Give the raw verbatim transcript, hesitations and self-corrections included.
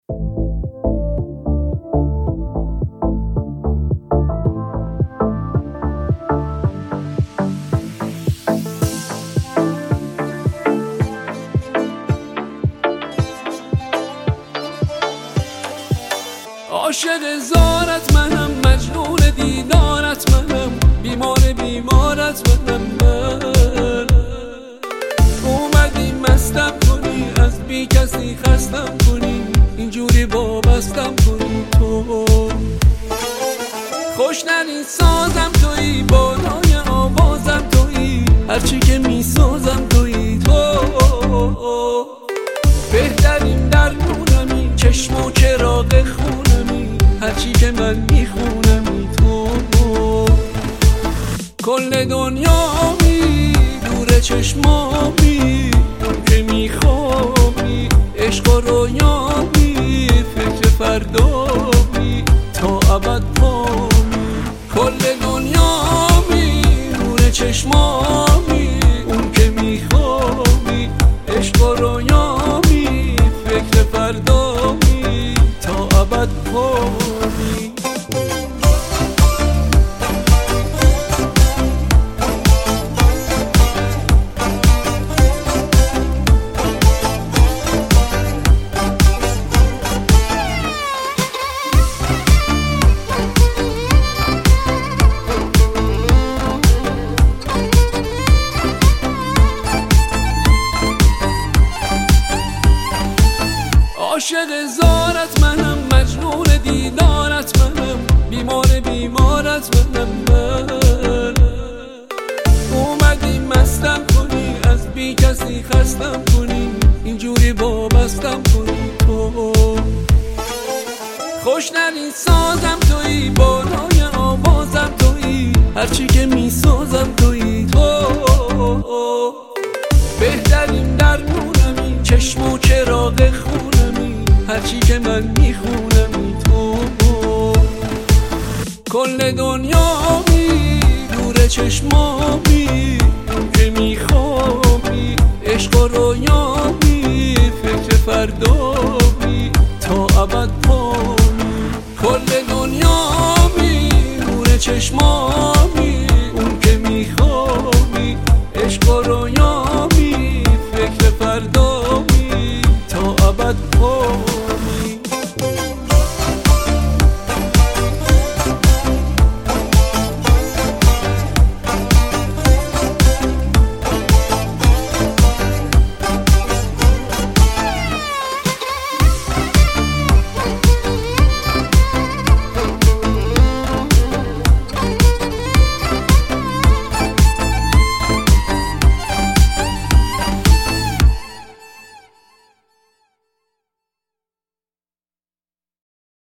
عاشق زارت منم، مجنون دیدارت منم، بیمار بیمارت منم. من اومدی مستم کنی، از بی کسی خستم کنی، اینجوری وابستم کنی. تو خوشنری سازم تویی، بالای آوازم تویی، هرچی که میسازم تویی. تو بهترین درمونمی، چشم و چراغ خونمی، هرچی که من میخونمی. تو کل دنیامی، دور چشمامی، اون که میخوابی عشق و رویامی، فکر فردامی تا ابد پامی. کل دنیامی، دور چشمامی، اون که میخوابی عشق و رویامی، فکر فردامی تا ابد پامی. عاشق زارت منم، مجنون دیدارت منم، بیمار بیمارت منم. من اومدی مستم کنی، از بی کسی خستم کنی، اینجوری وابستم کنی. تو خوشنری سازم تویی، بالای آوازم تویی، هرچی که میسازم تویی. تو بهترین درمونمی، چشم و چراغ خونمی، هرچی که من میخونمی. تو کل دنیامی، دور چشمامی، اون که میخوابی عشق و رویامی، فکر فردامی تا ابد پامی. کل دنیامی، دور چشمامی،